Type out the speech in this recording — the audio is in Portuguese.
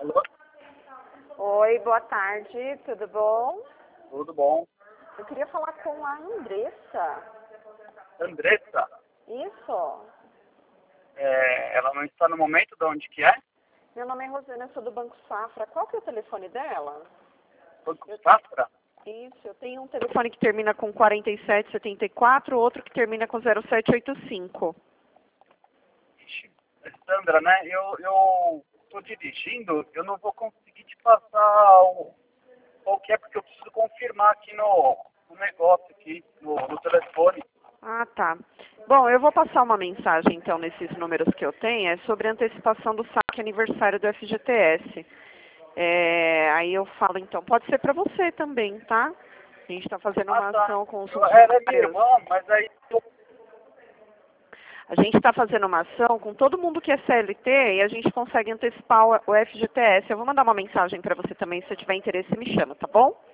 Alô? Oi, boa tarde, tudo bom? Tudo bom? Eu queria falar com a Andressa. Andressa, Isso. ela não está no momento de onde que é? Meu nome é Rosana, eu sou do Banco Safra. Qual que é o telefone dela? Banco Safra? Isso, eu tenho um telefone que termina com 4774, outro que termina com 0785. Ixi, Sandra, né? Eu tô dirigindo, eu não vou conseguir te passar o que é, porque eu preciso confirmar aqui no negócio, aqui, no telefone. Ah, tá. Bom, eu vou passar uma mensagem, então, nesses números que eu tenho, é sobre a antecipação do saque aniversário do FGTS. Aí eu falo, então, pode ser para você também, tá? A gente está fazendo uma Tá. ação com os Ela é minha funcionários. irmã, mas aí A gente está fazendo uma ação com todo mundo que é CLT e a gente consegue antecipar o FGTS. Eu vou mandar uma mensagem para você também, se você tiver interesse, me chama, tá bom?